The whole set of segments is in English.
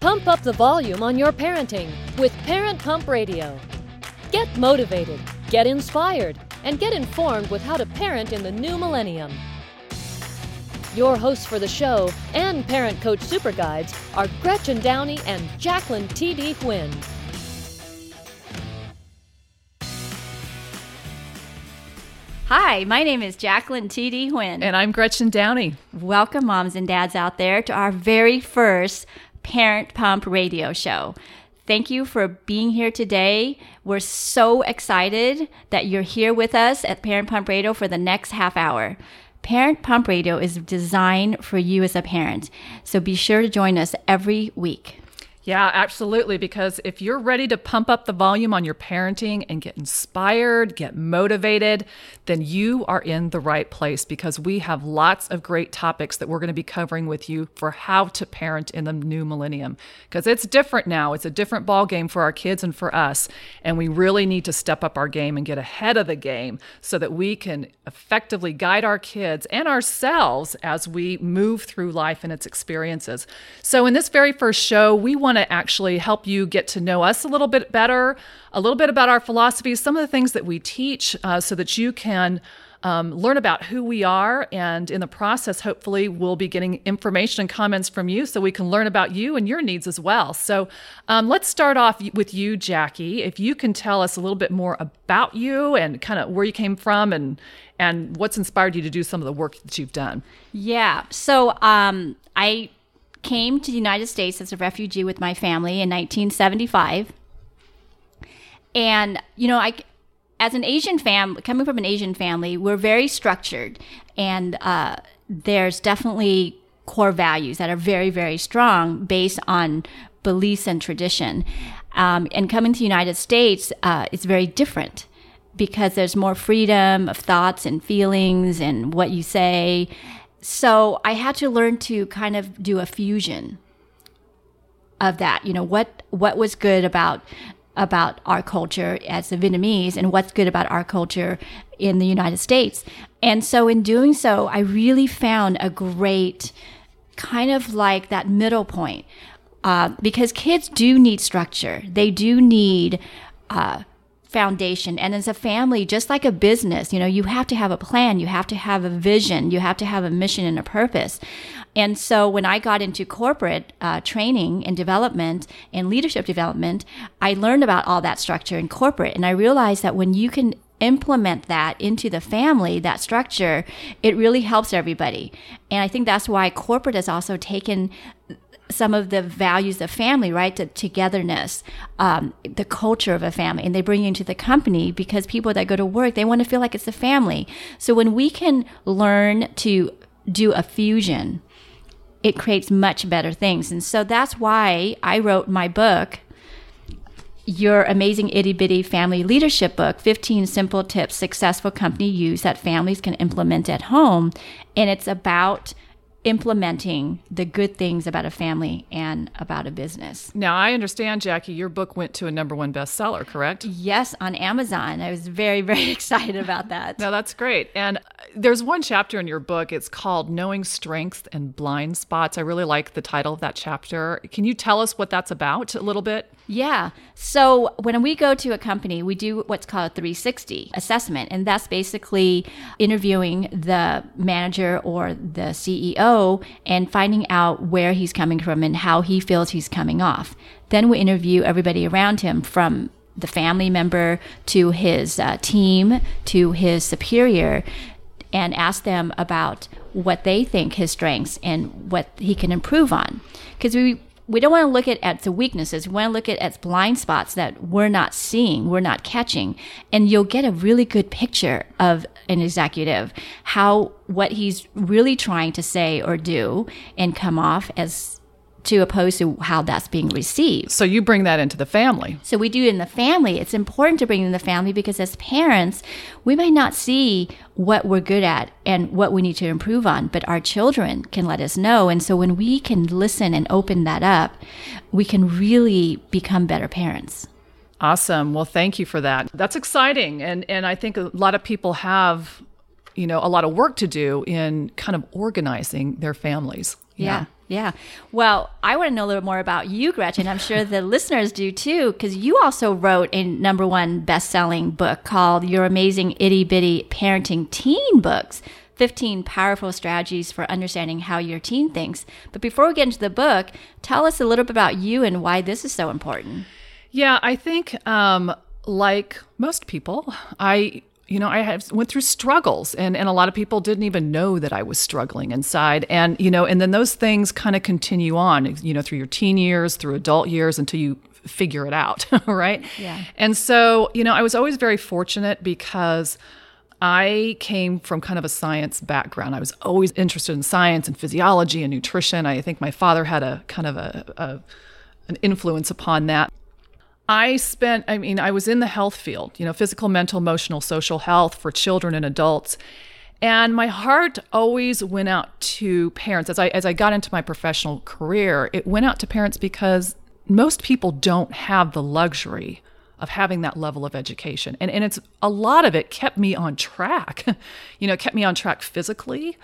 Pump up the volume on your parenting with Parent Pump Radio. Get motivated, get inspired, and get informed with how to parent in the new millennium. Your hosts for the show and Parent Coach Super Guides are Gretchen Downey and Jacqueline T.D. Huynh. Hi, my name is Jacqueline T.D. Huynh. And I'm Gretchen Downey. Welcome, moms and dads out there, to our very first Parent Pump radio show. Thank you for being here today. We're so excited that you're here with us at Parent Pump Radio for the next half hour. Parent Pump Radio is designed for you as a parent, so be sure to join us every week. Yeah, absolutely, because if you're ready to pump up the volume on your parenting and get inspired, get motivated, then you are in the right place, because we have lots of great topics that we're going to be covering with you for how to parent in the new millennium, because it's different now. It's a different ball game for our kids and for us, and we really need to step up our game and get ahead of the game so that we can effectively guide our kids and ourselves as we move through life and its experiences. So in this very first show, we want to actually help you get to know us a little bit better, a little bit about our philosophies, some of the things that we teach, so that you can learn about who we are. And in the process, hopefully, we'll be getting information and comments from you so we can learn about you and your needs as well. So let's start off with you, Jackie. If you can tell us a little bit more about you and kind of where you came from and what's inspired you to do some of the work that you've done. Yeah. So I came to the United States as a refugee with my family in 1975. And, you know, as an Asian family, coming from an Asian family, we're very structured. And there's definitely core values that are very, very strong based on beliefs and tradition. And coming to the United States, it's very different, because there's more freedom of thoughts and feelings and what you say. So I had to learn to kind of do a fusion of that. You know, what was good about our culture as the Vietnamese and what's good about our culture in the United States. And so in doing so, I really found a great kind of like that middle point, because kids do need structure. They do need foundation. And as a family, just like a business, you know, you have to have a plan, you have to have a vision, you have to have a mission and a purpose. And so when I got into corporate training and development and leadership development, I learned about all that structure in corporate. And I realized that when you can implement that into the family, that structure, it really helps everybody. And I think that's why corporate has also taken some of the values of family, right? The togetherness, the culture of a family, and they bring you into the company, because people that go to work, they want to feel like it's a family. So when we can learn to do a fusion, it creates much better things. And so that's why I wrote my book, Your Amazing Itty Bitty Family Leadership Book, 15 Simple Tips Successful Company Use that Families Can Implement at Home. And it's about implementing the good things about a family and about a business. Now, I understand, Jackie, your book went to a #1 bestseller, correct? Yes, on Amazon. I was very, very excited about that. No, that's great. And there's one chapter in your book. It's called Knowing Strengths and Blind Spots. I really like the title of that chapter. Can you tell us what that's about a little bit? Yeah. So when we go to a company, we do what's called a 360 assessment. And that's basically interviewing the manager or the CEO and finding out where he's coming from and how he feels he's coming off. Then we interview everybody around him, from the family member to his team to his superior, and ask them about what they think his strengths and what he can improve on. Because we don't want to look at the weaknesses. We want to look at blind spots that we're not seeing, we're not catching. And you'll get a really good picture of an executive, what he's really trying to say or do and come off as, to opposed to how that's being received. So you bring that into the family. So we do it in the family. It's important to bring it in the family, because as parents, we might not see what we're good at and what we need to improve on, but our children can let us know. And so when we can listen and open that up, we can really become better parents. Awesome. Well, thank you for that. That's exciting. And I think a lot of people have a lot of work to do in kind of organizing their families. Yeah. Well, I want to know a little more about you, Gretchen. I'm sure the listeners do too, because you also wrote a #1 best-selling book called Your Amazing Itty Bitty Parenting Teen Books, 15 Powerful Strategies for Understanding How Your Teen Thinks. But before we get into the book, tell us a little bit about you and why this is so important. Yeah, I think like most people, I went through struggles, and a lot of people didn't even know that I was struggling inside. And, and then those things kind of continue on, through your teen years, through adult years, until you figure it out, right? Yeah. And so, I was always very fortunate because I came from kind of a science background. I was always interested in science and physiology and nutrition. I think my father had a kind of an influence upon that. I was in the health field, physical, mental, emotional, social health for children and adults. And my heart always went out to parents. As I got into my professional career, it went out to parents because most people don't have the luxury of having that level of education. And it's a lot of it kept me on track. It kept me on track physically,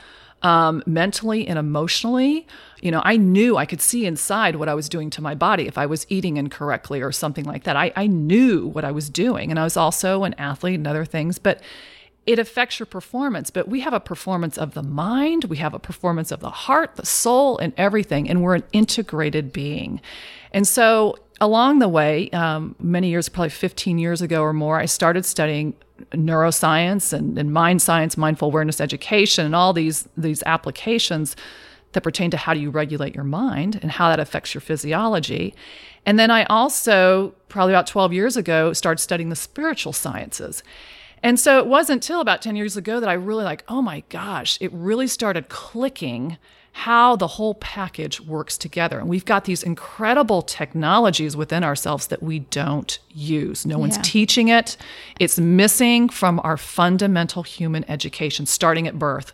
mentally and emotionally. I knew I could see inside what I was doing to my body if I was eating incorrectly or something like that. I knew what I was doing. And I was also an athlete and other things, but it affects your performance. But we have a performance of the mind, we have a performance of the heart, the soul, and everything. And we're an integrated being. And so along the way, many years, probably 15 years ago or more, I started studying neuroscience and mind science, mindful awareness education, and all these applications that pertain to how do you regulate your mind and how that affects your physiology. And then I also, probably about 12 years ago, started studying the spiritual sciences. And so it wasn't until about 10 years ago that I really oh my gosh, it really started clicking how the whole package works together. And we've got these incredible technologies within ourselves that we don't use. No one's teaching it. It's missing from our fundamental human education, starting at birth.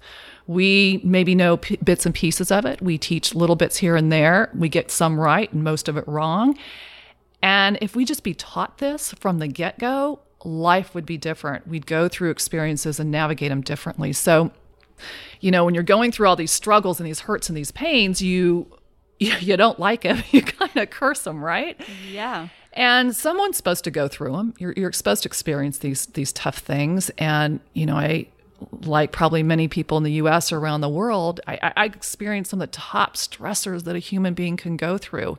We maybe know bits and pieces of it. We teach little bits here and there. We get some right and most of it wrong. And if we just be taught this from the get-go, life would be different. We'd go through experiences and navigate them differently. So, when you're going through all these struggles and these hurts and these pains, you don't like them. You kind of curse them, right? Yeah. And someone's supposed to go through them. You're supposed to experience these tough things. And, I, like probably many people in the U.S. or around the world, I experienced some of the top stressors that a human being can go through.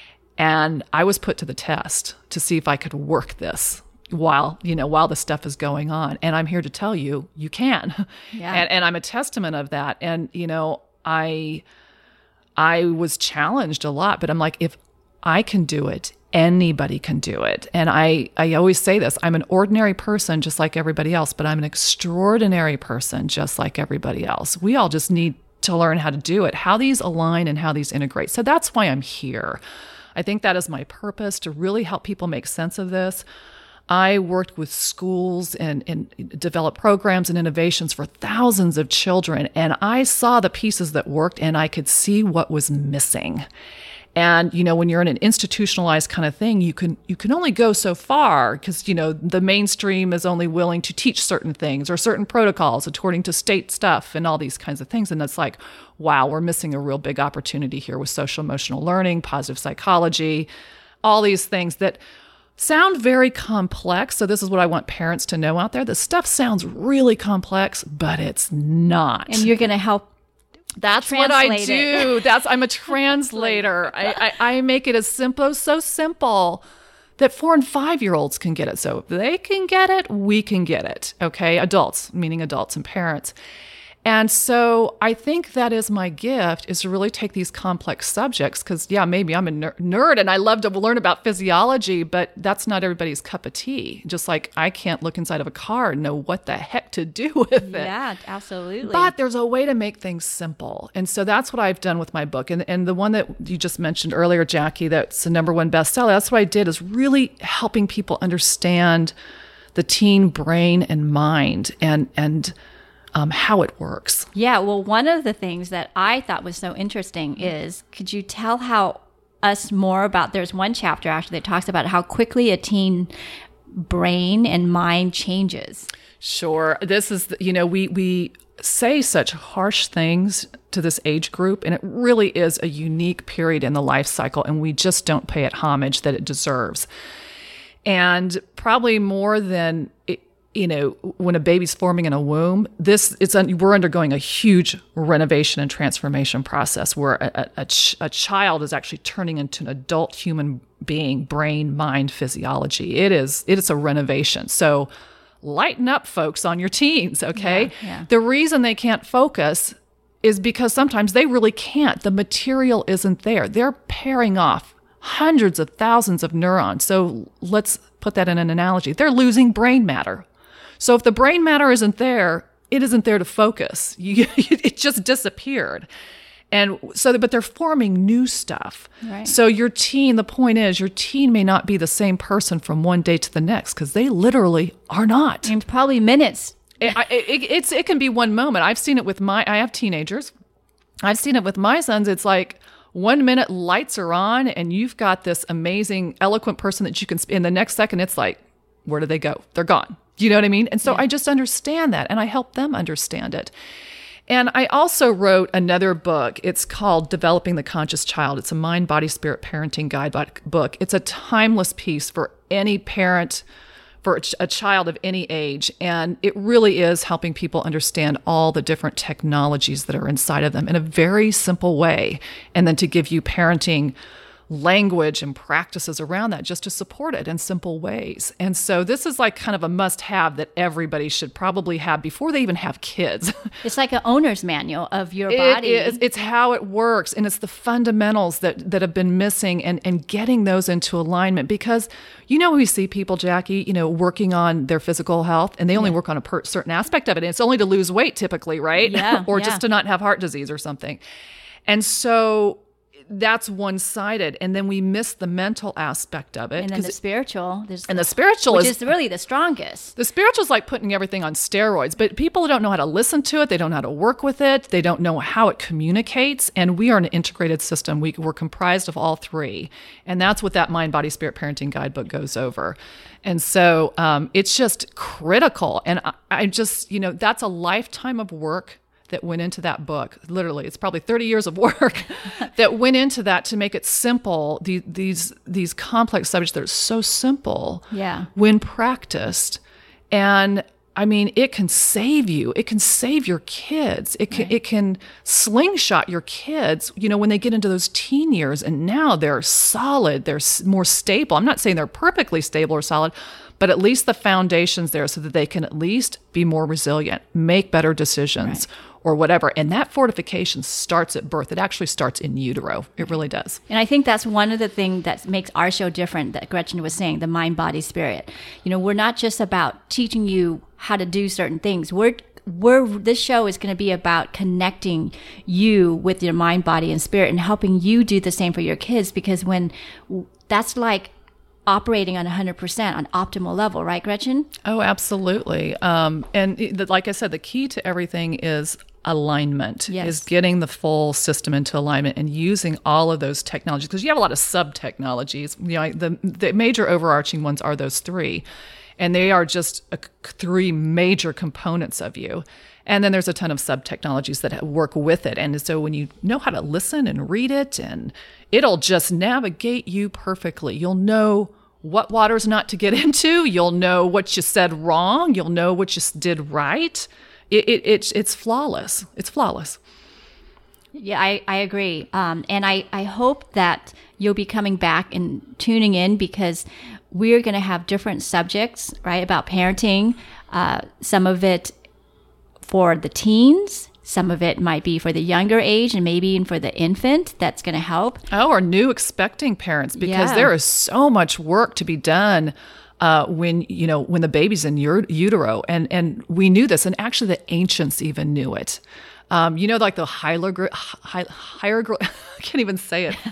And I was put to the test to see if I could work this while the stuff is going on. And I'm here to tell you, you can. Yeah. And I'm a testament of that. And, I was challenged a lot, but I'm like, if I can do it, anybody can do it. And I always say this, I'm an ordinary person just like everybody else, but I'm an extraordinary person just like everybody else. We all just need to learn how to do it, how these align and how these integrate. So that's why I'm here. I think that is my purpose, to really help people make sense of this. I worked with schools and developed programs and innovations for thousands of children, and I saw the pieces that worked, and I could see what was missing. And, when you're in an institutionalized kind of thing, you can only go so far because, the mainstream is only willing to teach certain things or certain protocols according to state stuff and all these kinds of things. And it's like, wow, we're missing a real big opportunity here with social emotional learning, positive psychology, all these things that sound very complex. So this is what I want parents to know out there. This stuff sounds really complex, but it's not. And you're going to help. That's what I do. I'm a translator. I make it as simple, so simple that 4 and 5-year-olds can get it. So if they can get it, we can get it. Okay. Adults, meaning adults and parents. And so I think that is my gift, is to really take these complex subjects because, maybe I'm a nerd and I love to learn about physiology, but that's not everybody's cup of tea. Just like I can't look inside of a car and know what the heck to do with it. Yeah, absolutely. But there's a way to make things simple. And so that's what I've done with my book. And the one that you just mentioned earlier, Jackie, that's the #1 bestseller, that's what I did, is really helping people understand the teen brain and mind and how it works. Yeah, well, one of the things that I thought was so interesting is, could you tell us more about, there's one chapter actually that talks about how quickly a teen brain and mind changes? Sure. This is, we say such harsh things to this age group, and it really is a unique period in the life cycle, and we just don't pay it homage that it deserves. And probably more than, when a baby's forming in a womb, we're undergoing a huge renovation and transformation process where a child is actually turning into an adult human being, brain, mind, physiology. It is a renovation. So lighten up, folks, on your teens, okay? Yeah. The reason they can't focus is because sometimes they really can't. The material isn't there. They're pairing off hundreds of thousands of neurons. So let's put that in an analogy. They're losing brain matter. So if the brain matter isn't there, it isn't there to focus. It just disappeared. And so, but they're forming new stuff. Right. So the point is, your teen may not be the same person from one day to the next, because they literally are not. And probably minutes. It can be one moment. I've seen it with I have teenagers. I've seen it with my sons. It's like 1 minute lights are on and you've got this amazing, eloquent person that you can, in the next second, it's like, where did they go? They're gone. You know what I mean? And so I just understand that, and I help them understand it. And I also wrote another book. It's called Developing the Conscious Child. It's a mind, body, spirit parenting guide book. It's a timeless piece for any parent, for a child of any age. And it really is helping people understand all the different technologies that are inside of them in a very simple way. And then to give you parenting language and practices around that just to support it in simple ways. And so this is like kind of a must-have that everybody should probably have before they even have kids. It's like an owner's manual of your body. It's how it works, and it's the fundamentals that have been missing, and getting those into alignment. Because we see people, Jackie, working on their physical health, and they only work on a certain aspect of it. And it's only to lose weight typically, right? Yeah, or just to not have heart disease or something. And so that's one-sided, and then we miss the mental aspect of it. And then the spiritual. The spiritual which is really the strongest. The spiritual is like putting everything on steroids, but people don't know how to listen to it. They don't know how to work with it. They don't know how it communicates. And we are an integrated system. We're comprised of all three. And that's what that Mind, Body, Spirit Parenting Guidebook goes over. And so it's just critical. And I just, that's a lifetime of work that went into that book. Literally, it's probably 30 years of work that went into that to make it simple. These complex subjects that are so simple when practiced. And I mean, it can save you. It can save your kids. It can slingshot your kids, when they get into those teen years, and now they're solid. They're more stable. I'm not saying they're perfectly stable or solid, but at least the foundation's there so that they can at least be more resilient, make better decisions, or whatever. And that fortification starts at birth. It actually starts in utero. It really does. And I think that's one of the things that makes our show different, that Gretchen was saying, the mind, body, spirit. We're not just about teaching you how to do certain things. This show is going to be about connecting you with your mind, body, and spirit, and helping you do the same for your kids, because when that's like operating on 100% on optimal level, right, Gretchen? Oh, absolutely. And like I said, the key to everything is alignment, is getting the full system into alignment and using all of those technologies, because you have a lot of sub-technologies. The major overarching ones are those three, and they are just three major components of you. And then there's a ton of sub-technologies that work with it. And so when you know how to listen and read it, and it'll just navigate you perfectly. You'll know what waters not to get into. You'll know what you said wrong. You'll know what you did right. It's flawless. It's flawless. Yeah, I agree. And I hope that you'll be coming back and tuning in, because we're going to have different subjects, right, about parenting. Some of it for the teens. Some of it might be for the younger age, and maybe even for the infant. That's going to help. Oh, or new expecting parents, because there is so much work to be done when the baby's in your utero. And we knew this, and actually the ancients even knew it. Like the hieroglyph, I can't even say it.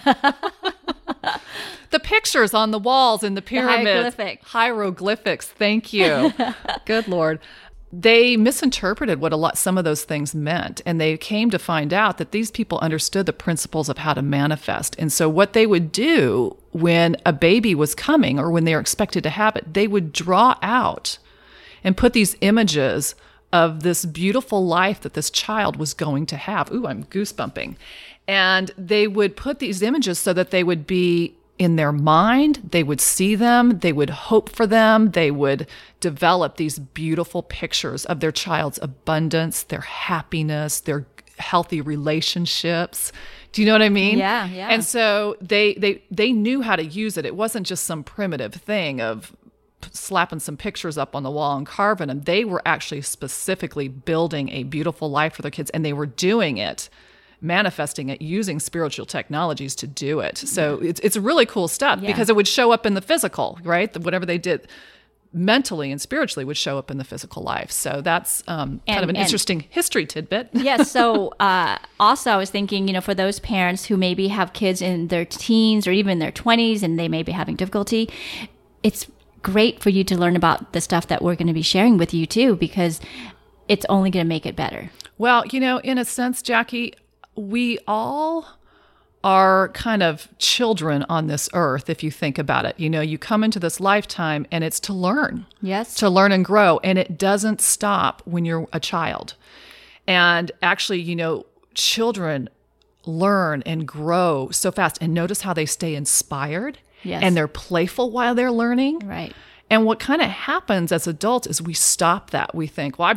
The pictures on the walls in the pyramids. The hieroglyphics. Thank you. Good Lord. they misinterpreted what some of those things meant. And they came to find out that these people understood the principles of how to manifest. And so what they would do when a baby was coming or when they were expected to have it, they would draw out and put these images of this beautiful life that this child was going to have. Ooh, I'm goosebumping. And they would put these images so that they would be in their mind, they would see them, they would hope for them, they would develop these beautiful pictures of their child's abundance, their happiness, their healthy relationships. Do you know what I mean? Yeah, yeah. And so they knew how to use it. It wasn't just some primitive thing of slapping some pictures up on the wall and carving them. They were actually specifically building a beautiful life for their kids, and they were doing it, manifesting it, using spiritual technologies to do it. So it's really cool stuff because it would show up in the physical, right? Whatever they did mentally and spiritually would show up in the physical life. So that's kind of an interesting history tidbit. Yes. So also I was thinking, for those parents who maybe have kids in their teens or even their 20s and they may be having difficulty, it's great for you to learn about the stuff that we're going to be sharing with you too, because it's only going to make it better. Well, in a sense, Jackie, we all are kind of children on this earth, if you think about it. You come into this lifetime and it's to learn. Yes. To learn and grow. And it doesn't stop when you're a child. And actually, children learn and grow so fast. And notice how they stay inspired. Yes. And they're playful while they're learning. Right. And what kind of happens as adults is we stop that. We think, well,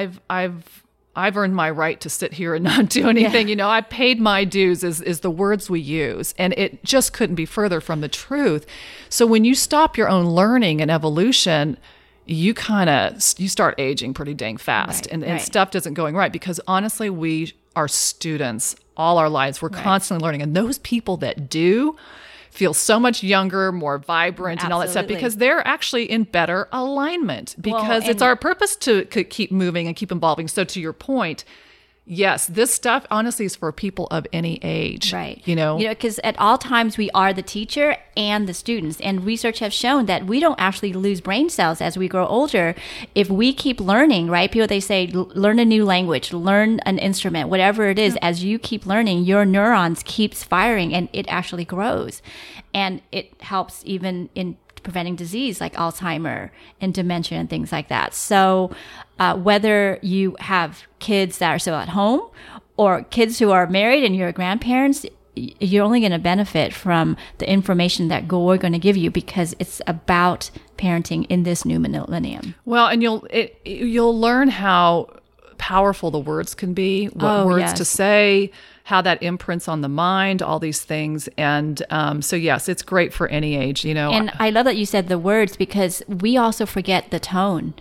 I've earned my right to sit here and not do anything. Yeah. I paid my dues is the words we use. And it just couldn't be further from the truth. So when you stop your own learning and evolution, you start aging pretty dang fast. Right, and stuff isn't going right because honestly, we are students all our lives. We're constantly learning. And those people that do feel so much younger, more vibrant, and all that stuff because they're actually in better alignment because it's our purpose to keep moving and keep evolving. So to your point, yes, this stuff honestly is for people of any age. Right. Because at all times we are the teacher and the students. And research has shown that we don't actually lose brain cells as we grow older if we keep learning, right? People, they say, learn a new language, learn an instrument, whatever it is. As you keep learning, your neurons keeps firing and it actually grows. And it helps even in preventing disease like Alzheimer and dementia and things like that. So whether you have kids that are still at home or kids who are married and you're grandparents, you're only going to benefit from the information that we're going to give you because it's about parenting in this new millennium. Well, and you'll learn how powerful the words can be, what words to say, how that imprints on the mind, all these things. And so, yes, it's great for any age, And I love that you said the words because we also forget the tone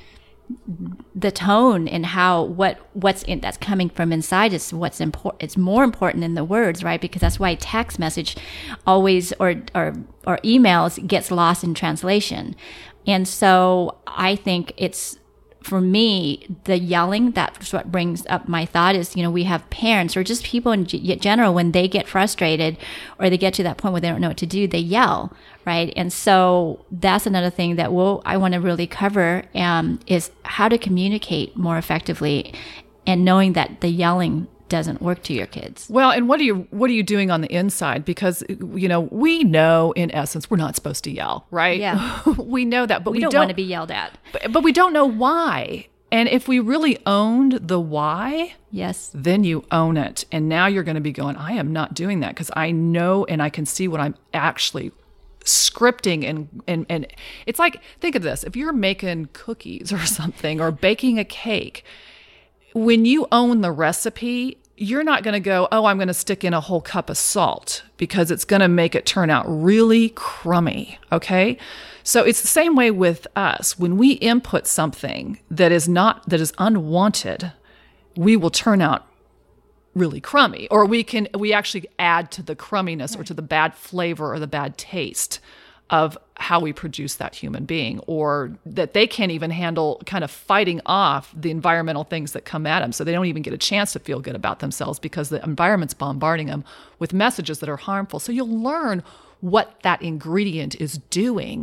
and how what's in that's coming from inside is what's important. It's more important than the words, right? Because that's why text message always or emails gets lost in translation. And so I think it's, for me, the yelling, that's what brings up my thought is, we have parents or just people in general, when they get frustrated or they get to that point where they don't know what to do, they yell, right? And so that's another thing that I want to really cover is how to communicate more effectively and knowing that the yelling doesn't work to your kids. Well, and what are you doing on the inside? Because, we know in essence, we're not supposed to yell, right? Yeah. We know that, but we don't want to be yelled at. But we don't know why. And if we really owned the why, yes, then you own it. And now you're going to be going, I am not doing that because I know and I can see what I'm actually scripting and it's like, think of this. If you're making cookies or something or baking a cake, when you own the recipe, you're not going to go, oh, I'm going to stick in a whole cup of salt because it's going to make it turn out really crummy. Okay. So it's the same way with us. When we input something that is unwanted, we will turn out really crummy, or we actually add to the crumminess or to the bad flavor or the bad taste of how we produce that human being, or that they can't even handle kind of fighting off the environmental things that come at them. So they don't even get a chance to feel good about themselves because the environment's bombarding them with messages that are harmful. So you'll learn what that ingredient is doing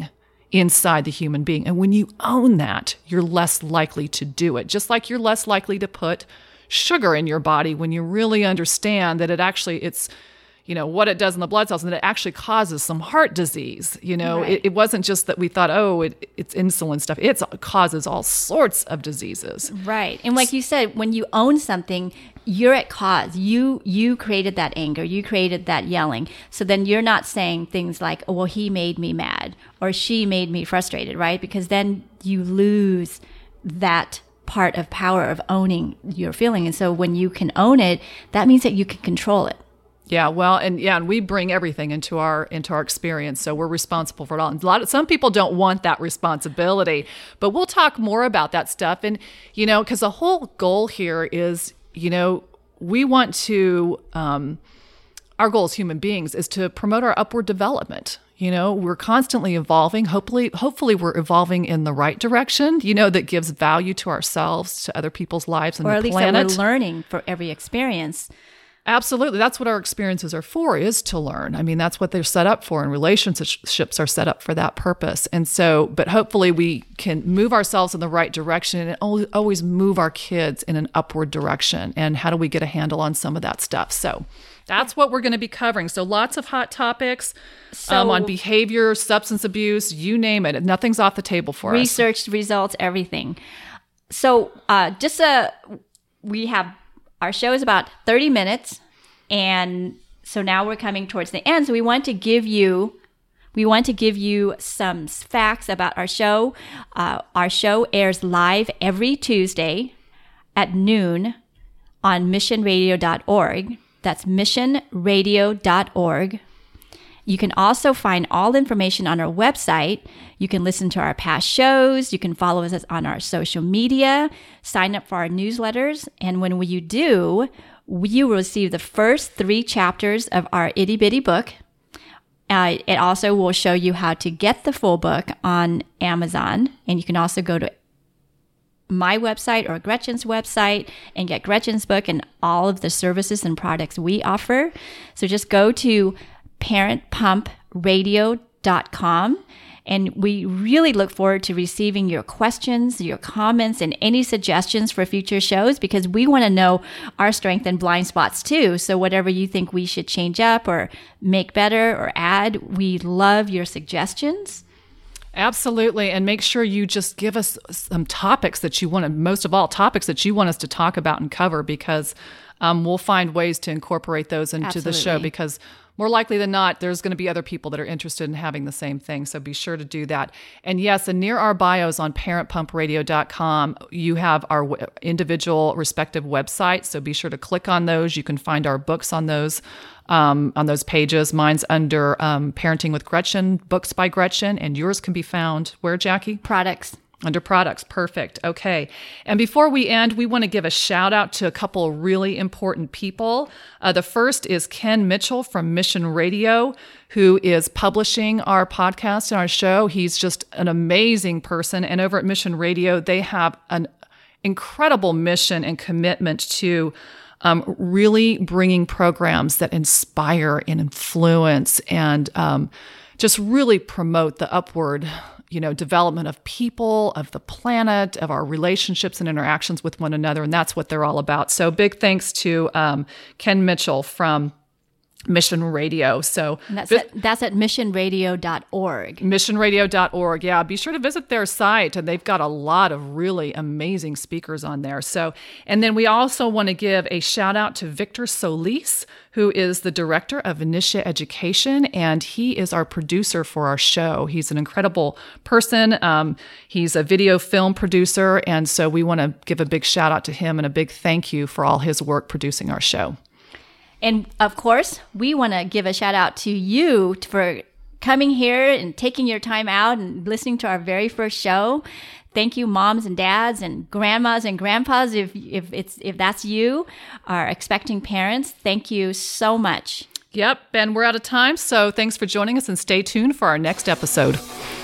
inside the human being. And when you own that, you're less likely to do it. Just like you're less likely to put sugar in your body when you really understand that it's what it does in the blood cells, and that it actually causes some heart disease. Right. It wasn't just that we thought, it's insulin stuff. It causes all sorts of diseases. Right. And like you said, when you own something, you're at cause. You created that anger. You created that yelling. So then you're not saying things like, oh, well, he made me mad or she made me frustrated, right? Because then you lose that part of power of owning your feeling. And so when you can own it, that means that you can control it. Yeah, well, and we bring everything into our experience, so we're responsible for it all. And some people don't want that responsibility, but we'll talk more about that stuff. And because the whole goal here is, we want to, our goal as human beings is to promote our upward development. We're constantly evolving. Hopefully, we're evolving in the right direction. That gives value to ourselves, to other people's lives, and the planet. Or at least that we're learning for every experience. Absolutely. That's what our experiences are for, is to learn. I mean, that's what they're set up for, and relationships are set up for that purpose. And so, but hopefully we can move ourselves in the right direction and always move our kids in an upward direction. And how do we get a handle on some of that stuff? So that's what we're going to be covering. So lots of hot topics on behavior, substance abuse, you name it. Nothing's off the table for us. Research results, everything. So we have... Our show is about 30 minutes, and so now we're coming towards the end. So we want to give you some facts about our show. Our show airs live every Tuesday at noon on missionradio.org. That's missionradio.org. You can also find all information on our website. You can listen to our past shows. You can follow us on our social media, sign up for our newsletters. And when you do, you will receive the first 3 chapters of our itty bitty book. It also will show you how to get the full book on Amazon. And you can also go to my website or Gretchen's website and get Gretchen's book and all of the services and products we offer. So just go to parentpumpradio.com. And we really look forward to receiving your questions, your comments, and any suggestions for future shows, because we want to know our strength and blind spots too. So whatever you think we should change up or make better or add, we love your suggestions. Absolutely. And make sure you just give us some topics that you want to, most of all, topics that you want us to talk about and cover, because we'll find ways to incorporate those into the show, because more likely than not, there's going to be other people that are interested in having the same thing. So be sure to do that. And yes, and near our bios on parentpumpradio.com, you have our individual respective websites. So be sure to click on those. You can find our books on those pages. Mine's under Parenting with Gretchen, Books by Gretchen, and yours can be found where, Jackie? Products. Under products. Perfect. Okay. And before we end, we want to give a shout out to a couple of really important people. The first is Ken Mitchell from Mission Radio, who is publishing our podcast and our show. He's just an amazing person. And over at Mission Radio, they have an incredible mission and commitment to really bringing programs that inspire and influence and just really promote the upward development of people, of the planet, of our relationships and interactions with one another. And that's what they're all about. So big thanks to Ken Mitchell from Mission Radio. So and that's at missionradio.org. Missionradio.org. Yeah, be sure to visit their site, and they've got a lot of really amazing speakers on there. So, and then we also want to give a shout out to Victor Solis, who is the director of Initia Education, and he is our producer for our show. He's an incredible person. He's a video film producer, and so we want to give a big shout out to him and a big thank you for all his work producing our show. And of course, we want to give a shout out to you for coming here and taking your time out and listening to our very first show. Thank you, moms and dads and grandmas and grandpas, if that's you, our expecting parents. Thank you so much. Yep, and we're out of time, so thanks for joining us, and stay tuned for our next episode.